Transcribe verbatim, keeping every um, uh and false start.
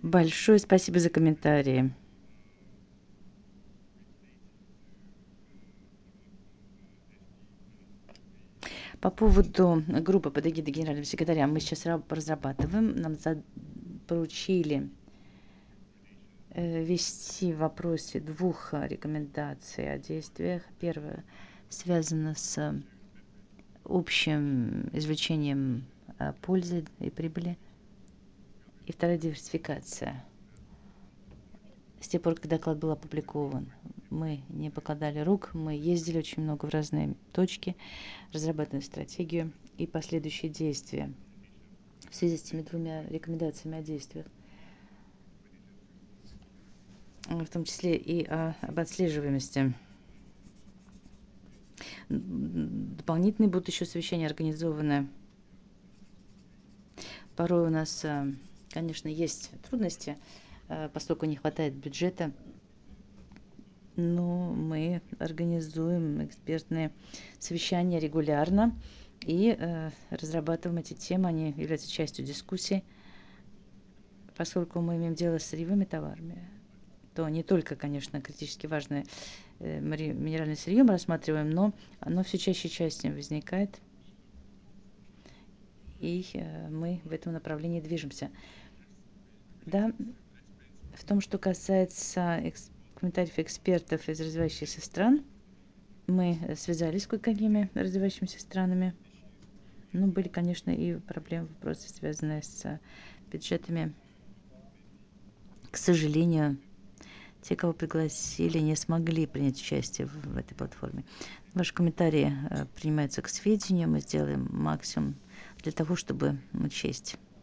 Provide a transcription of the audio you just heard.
Большое спасибо за комментарии. По поводу группы под эгидой генерального секретаря мы сейчас разрабатываем. Нам поручили вести в вопросе двух рекомендаций о действиях. Первое связано с общим извлечением пользы и прибыли. И вторая — диверсификация. С тех пор, как доклад был опубликован, мы не покладали рук, мы ездили очень много в разные точки, разрабатывали стратегию и последующие действия в связи с этими двумя рекомендациями о действиях, в том числе и о, об отслеживаемости. Дополнительные будут еще совещания организованы. Порой у нас, конечно, есть трудности, поскольку не хватает бюджета, но мы организуем экспертные совещания регулярно и э, разрабатываем эти темы, они являются частью дискуссий. Поскольку мы имеем дело с сырьевыми товарами, то не только, конечно, критически важное э, минеральное сырье мы рассматриваем, но оно все чаще и чаще возникает, и э, мы в этом направлении движемся. Да, в том, что касается экс комментариев экспертов из развивающихся стран, мы связались с кое-какими развивающимися странами. Ну, были, конечно, и проблемы, вопросы, связанные с бюджетами. К сожалению, те, кого пригласили, не смогли принять участие в, в этой платформе. Ваши комментарии принимаются к сведению. Мы сделаем максимум для того, чтобы учесть